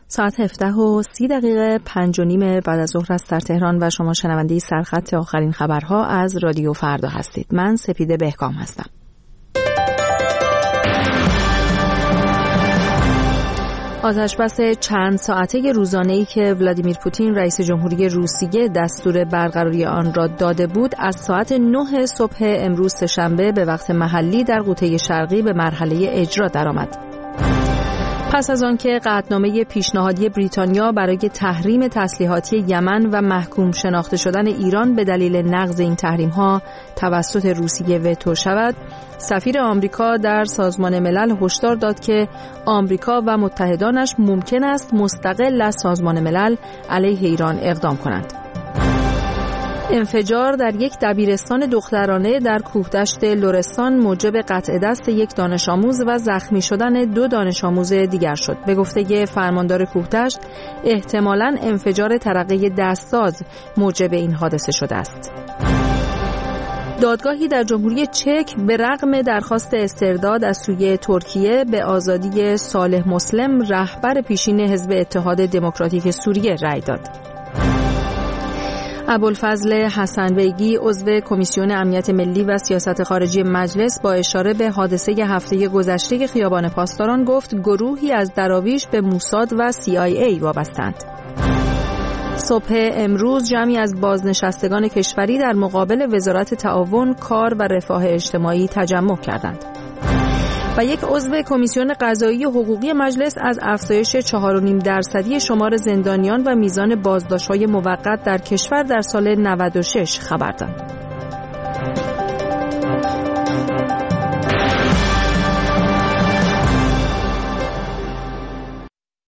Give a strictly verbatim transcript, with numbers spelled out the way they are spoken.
ساعت هفده و سی دقیقه پنج و نیم بعد از ظهر است در تهران و شما شنونده سرخط آخرین خبرها از رادیو فردا هستید. من سپیده بهکام هستم. آتشبس چند ساعته روزانه‌ای که ولادیمیر پوتین رئیس جمهوری روسیه دستور برقراری آن را داده بود از ساعت نه صبح امروز سه‌شنبه به وقت محلی در قوطه شرقی به مرحله اجرا درآمد. پس از آنکه قطعنامه پیشنهادی بریتانیا برای تحریم تسلیحاتی یمن و محکوم شناخته شدن ایران به دلیل نقض این تحریم‌ها توسط روسیه وتو شود، سفیر آمریکا در سازمان ملل هشدار داد که آمریکا و متحدانش ممکن است مستقل از سازمان ملل علیه ایران اقدام کنند. انفجار در یک دبیرستان دخترانه در کوهدشت لرستان موجب قطع دست یک دانش آموز و زخمی شدن دو دانش آموز دیگر شد. به گفته فرماندار کوهدشت، احتمالاً انفجار ترقه دستساز موجب این حادثه شده است. دادگاهی در جمهوری چک به رغم درخواست استرداد از سوی ترکیه به آزادی صالح مسلم رهبر پیشین حزب اتحاد دموکراتیک سوریه رأی داد. ابوالفضل حسن بیگی عضو کمیسیون امنیت ملی و سیاست خارجی مجلس با اشاره به حادثه هفته گذشته خیابان پاسداران گفت گروهی از دراویش به موساد و سی آی ای وابستند. صبح امروز جمعی از بازنشستگان کشوری در مقابل وزارت تعاون، کار و رفاه اجتماعی تجمع کردند. و یک عضو کمیسیون قضایی حقوقی مجلس از افزایش چهار و نیم درصدی شمار زندانیان و میزان بازداشت‌های موقت در کشور در سال نود و شش خبر داد.